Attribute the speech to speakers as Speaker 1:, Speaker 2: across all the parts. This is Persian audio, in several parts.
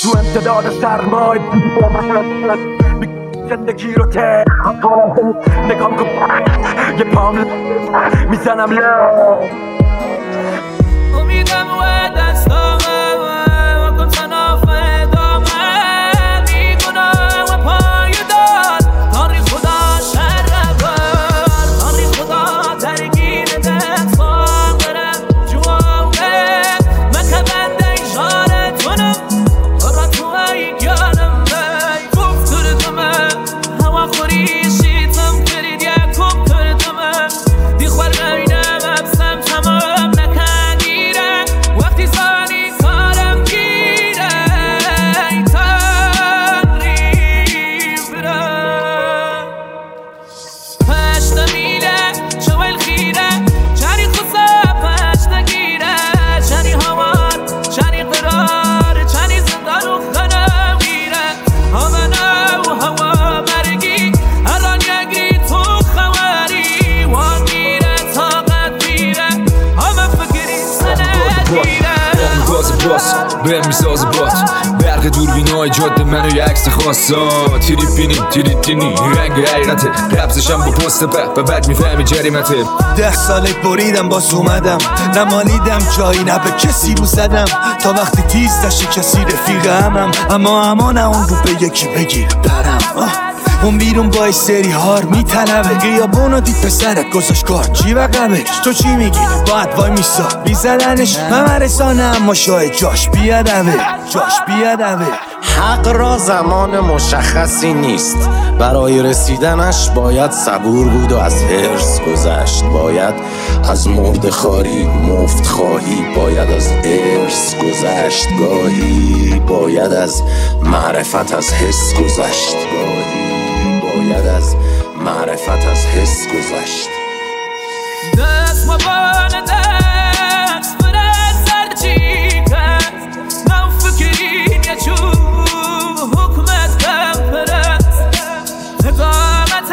Speaker 1: تو امتداد سرمای زندگی رو نگام کن یه پام میزنم
Speaker 2: امیدم و دستامه و کن تناف ادامه میگنه و پای داد تاری خدا شر بر تاری خدا درگیر دستان برم جوانه مکبند ایشاره تونم را تو ای گانم بی گفتر دمه هوا خوریشیتم کرید یک کمتر دمه دی خور بینم ابسم تمام نکندیره وقتی زانی کارم گیره ای تنری بره پشت میله شوال خیره چنی خصه پشت نگیره چنی هوار چنی قرار چنی زندان و خنه میره هوا نو هوا مرگی الان یگی تو خواری وان میره طاقت میره همه فکری سنه گیره
Speaker 3: باز بهم میسازه بات برق دوربینای جاده منو یه عکس خواستاد تیری بینی تیری تینی رنگ حقیقته قبضشم با پست بعد میفهمی جریمته
Speaker 4: 10 ساله بریدم باز اومدم نمالیدم جایی نه به کسی رو زدم تا وقتی تیز داشته کسی رفیق همم اما نه اون رو به یکی بگیر برم اون بیرون با سری هار میطلبه قیابونو دید پسرت گذاشت کار چی بقمش تو چی میگی باید وای میسا بیزدنش همه رسانه اما شاید جاش بیادمه
Speaker 5: حق را زمان مشخصی نیست برای رسیدنش باید صبور بود و از حرص گذشت باید از مرد خاری مفت خواهی باید از ارث گذشت گاهی باید از معرفت از حس گذشت گاهی باید از معرفت از حس گذشت
Speaker 2: دست مبان دست برد سرچی کرد نو فکرین یه چوب حکمت کم پرست اقامت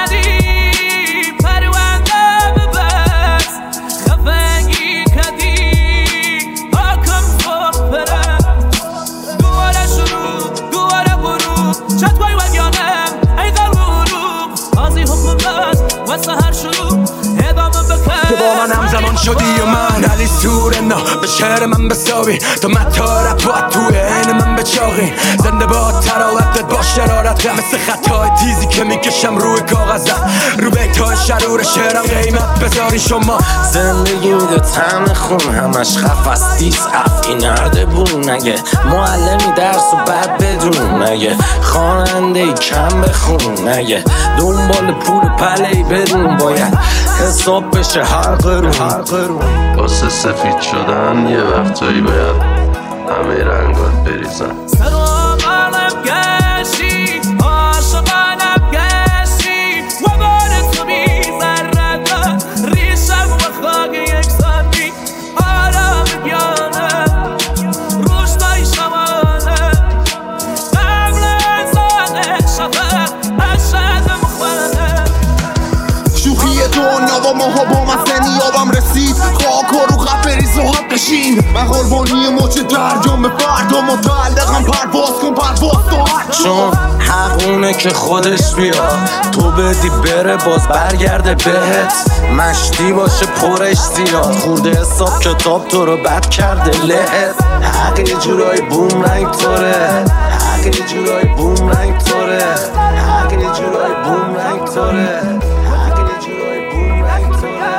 Speaker 2: عدی پرونده ببست خفنگی کدی حاکم فوق پرست دواره شروع دواره برو چت بای وگیانم ای غروب آزی حکومت و سهر شروع
Speaker 1: تو با من همزمان شدی و من علی سور نا به شهر من بساوی تو مطارب باید توی عین من بچاقی زنده با تراوتت با شرارت مثل خطای تیزی که میکشم روی کاغذم رو بیتای شرور شهرم قیمت بذاری شما
Speaker 5: زندگی میده طعم خون همش خفست دیس افی نرده بون نگه معلمی درس و بد بدون نگه خواننده ای کم بخون نگه دنبال پول پلهی بدون باید حساب بشه هر قرون
Speaker 6: واسه سفید شدن یه وقتایی باید همه رنگات بریزن
Speaker 2: سر و بالم گشتی عاشقانم گشتی و بار تو بیزرد ریشم و خاک یکسانی آرام بیانم روشتای شمانه قبل ازانه شفق اشد مخوانه
Speaker 7: شوخی دنیا با ماها با مسنی آبم رسید خاک و رو خفریز و حقشین من قربانی مچ درجام فردا متعلقم پرواز کن
Speaker 5: چون حقونه که خودش بیاد تو بدی بره باز برگرده بهت مشتی باشه پرش زیاد خورده حساب کتاب تو رو بد کرده لهت حق یه جورای بوم رنگ توره حق یه جورای بوم رنگ توره حق یه جورای بوم رنگ توره حق یه جورای بوم رنگ توره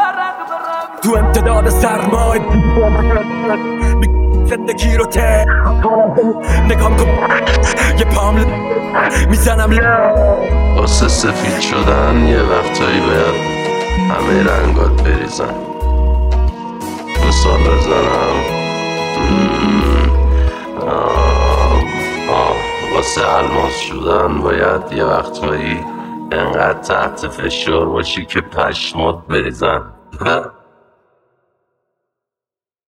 Speaker 1: تو امتداد سرمای زندگی رو نگام کن یه پام میزنم
Speaker 6: واسه سفید شدن یه وقتایی باید همه رنگات بریزن مثال بزنم واسه الماس شدن باید یه وقتایی انقدر تحت فشار باشی که پشمات بریزن